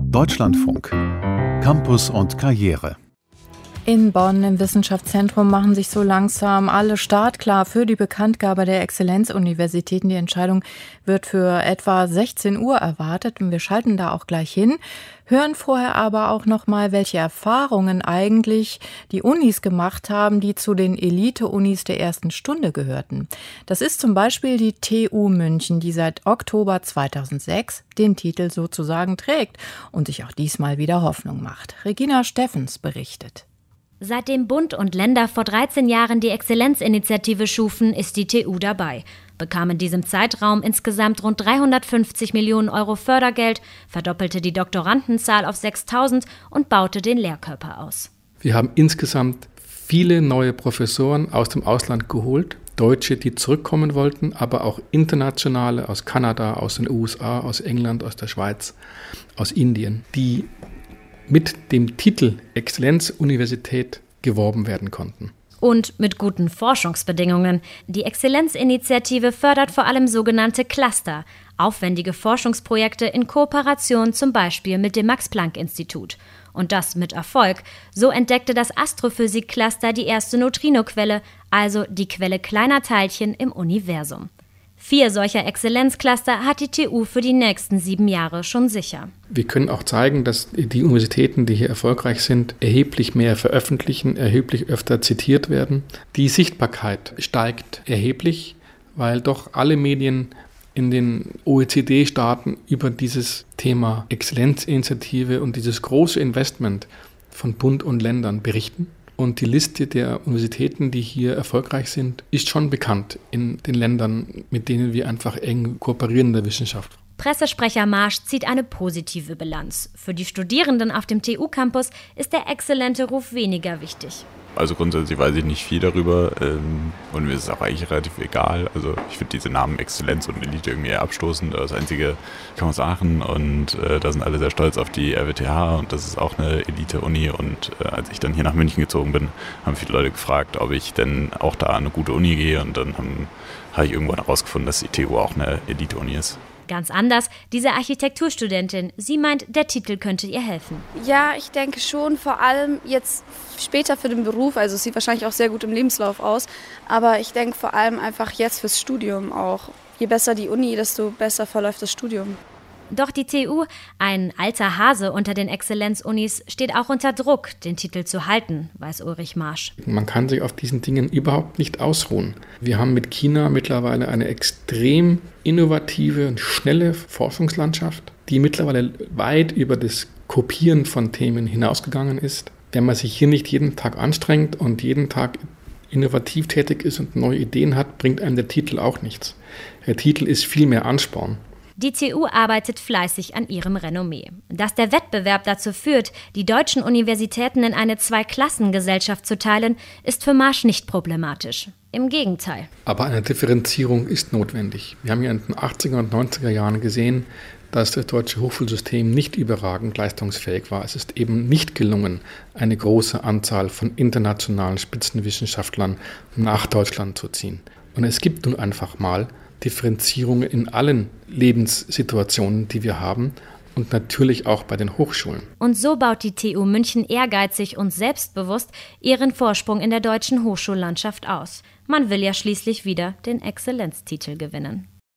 Deutschlandfunk. Campus und Karriere. In Bonn im Wissenschaftszentrum machen sich so langsam alle startklar für die Bekanntgabe der Exzellenzuniversitäten. Die Entscheidung wird für etwa 16 Uhr erwartet und wir schalten da auch gleich hin. Hören vorher aber auch noch mal, welche Erfahrungen eigentlich die Unis gemacht haben, die zu den Elite-Unis der ersten Stunde gehörten. Das ist zum Beispiel die TU München, die seit Oktober 2006 den Titel sozusagen trägt und sich auch diesmal wieder Hoffnung macht. Regina Steffens berichtet. Seitdem Bund und Länder vor 13 Jahren die Exzellenzinitiative schufen, ist die TU dabei, bekam in diesem Zeitraum insgesamt rund 350 Millionen Euro Fördergeld, verdoppelte die Doktorandenzahl auf 6.000 und baute den Lehrkörper aus. Wir haben insgesamt viele neue Professoren aus dem Ausland geholt, Deutsche, die zurückkommen wollten, aber auch internationale aus Kanada, aus den USA, aus England, aus der Schweiz, aus Indien, die mit dem Titel Exzellenzuniversität geworben werden konnten. Und mit guten Forschungsbedingungen. Die Exzellenzinitiative fördert vor allem sogenannte Cluster, aufwendige Forschungsprojekte in Kooperation zum Beispiel mit dem Max-Planck-Institut. Und das mit Erfolg. So entdeckte das Astrophysik-Cluster die erste Neutrinoquelle, also die Quelle kleiner Teilchen im Universum. 4 solcher Exzellenzcluster hat die TU für die nächsten 7 Jahre schon sicher. Wir können auch zeigen, dass die Universitäten, die hier erfolgreich sind, erheblich mehr veröffentlichen, erheblich öfter zitiert werden. Die Sichtbarkeit steigt erheblich, weil doch alle Medien in den OECD-Staaten über dieses Thema Exzellenzinitiative und dieses große Investment von Bund und Ländern berichten. Und die Liste der Universitäten, die hier erfolgreich sind, ist schon bekannt in den Ländern, mit denen wir einfach eng kooperieren in der Wissenschaft. Pressesprecher Marsch zieht eine positive Bilanz. Für die Studierenden auf dem TU-Campus ist der exzellente Ruf weniger wichtig. Also grundsätzlich weiß ich nicht viel darüber und mir ist es auch eigentlich relativ egal. Also ich finde diese Namen Exzellenz und Elite irgendwie eher abstoßend. Das Einzige kann man sagen und da sind alle sehr stolz auf die RWTH und das ist auch eine Elite-Uni. Und als ich dann hier nach München gezogen bin, haben viele Leute gefragt, ob ich denn auch da an eine gute Uni gehe und dann habe ich irgendwann herausgefunden, dass die TU auch eine Elite-Uni ist. Ganz anders, diese Architekturstudentin. Sie meint, der Titel könnte ihr helfen. Ja, ich denke schon, vor allem jetzt später für den Beruf. Also es sieht wahrscheinlich auch sehr gut im Lebenslauf aus. Aber ich denke vor allem einfach jetzt fürs Studium auch. Je besser die Uni, desto besser verläuft das Studium. Doch die TU, ein alter Hase unter den Exzellenzunis, steht auch unter Druck, den Titel zu halten, weiß Ulrich Marsch. Man kann sich auf diesen Dingen überhaupt nicht ausruhen. Wir haben mit China mittlerweile eine extrem innovative und schnelle Forschungslandschaft, die mittlerweile weit über das Kopieren von Themen hinausgegangen ist. Wenn man sich hier nicht jeden Tag anstrengt und jeden Tag innovativ tätig ist und neue Ideen hat, bringt einem der Titel auch nichts. Der Titel ist viel mehr Ansporn. Die TU arbeitet fleißig an ihrem Renommee. Dass der Wettbewerb dazu führt, die deutschen Universitäten in eine Zweiklassengesellschaft zu teilen, ist für Marsch nicht problematisch. Im Gegenteil. Aber eine Differenzierung ist notwendig. Wir haben ja in den 80er und 90er Jahren gesehen, dass das deutsche Hochschulsystem nicht überragend leistungsfähig war. Es ist eben nicht gelungen, eine große Anzahl von internationalen Spitzenwissenschaftlern nach Deutschland zu ziehen. Und es gibt nun einfach mal Differenzierungen in allen Lebenssituationen, die wir haben und natürlich auch bei den Hochschulen. Und so baut die TU München ehrgeizig und selbstbewusst ihren Vorsprung in der deutschen Hochschullandschaft aus. Man will ja schließlich wieder den Exzellenztitel gewinnen.